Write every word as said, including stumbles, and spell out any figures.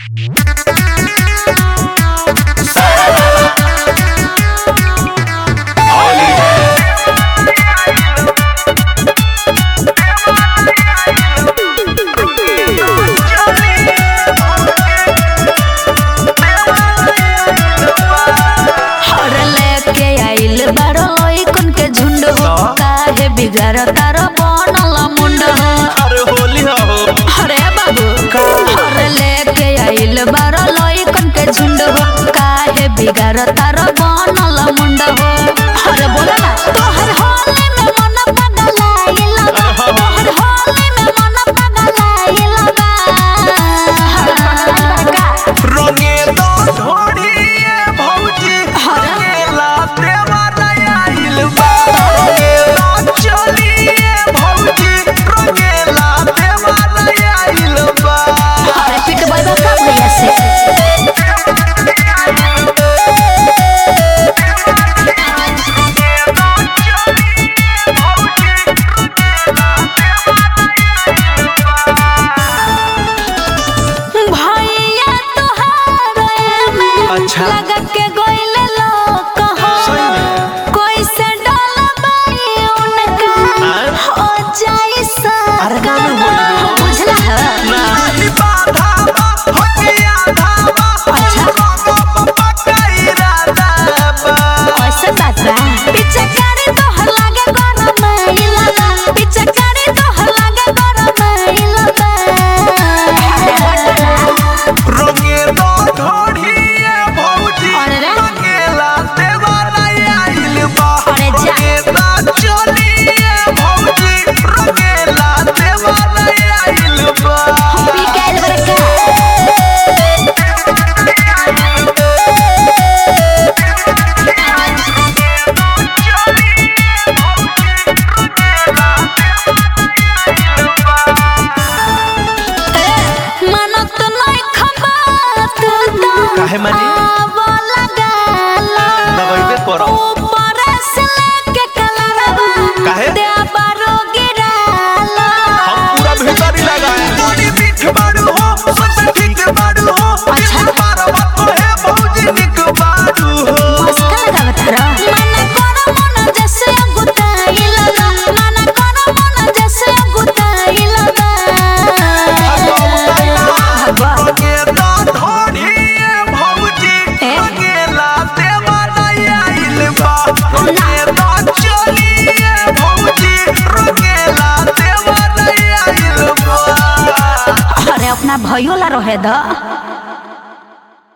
बिगड़ तारो बनल मुंड हो अरे होली हो अरे बाबू अरे लेके आइल बारो लइकन के झुंड हो काहे बिगड़ तारो बनल मुंड हो अरे बोला ना तोहर होली में मन पगलाइल बा तोहर होली में मन पगलाइल बा रंगे दो ढोड़ी भौजी रंगे लाते वाला आइल बा रंगे दो चली भौजी रंगे लाते वाला आइल बा अरे पिट बाबा का भैया से अच्छा लगा के गोइल लोग हो कोई से डलबाई उनका हो जाई सा अरे गाना बोल बुझला है ना बाधा हो गया धावा अच्छा पापा का इरादा ऐसा बात बा पीछे करे तो हर लागे गरम इलाका पीछे करे तो हर लागे गरम इलाका रंगे दो ढोड़ी भौजी रंगे लाते वाला आइल बा रंगे दो चली भौजी रंगे लाते वाला आइल बा पी के आइल बरका मनत नहीं खबात काहे मानी वाला गाला दबाइबे करो ऊपर से लेके कलरवा काहे दे बारो गिराला हम पूरा भीतरी लगाए बड़ी मीठ बाड़ू हो सब ठीक बाड़ू हो अच्छा बार बात है भौजी निक बाड़ू हो मस्का लगा बता मन करो मन जैसे गुताइल बा मन करो मन जैसे गुताइल बा रंगे दो ढोड़ी भौजी रंगे लाते वाला आइल बा रंगे दो चली भौजी रंगे लाते वाला आइल बा अरे अपना भइयो ला रहे द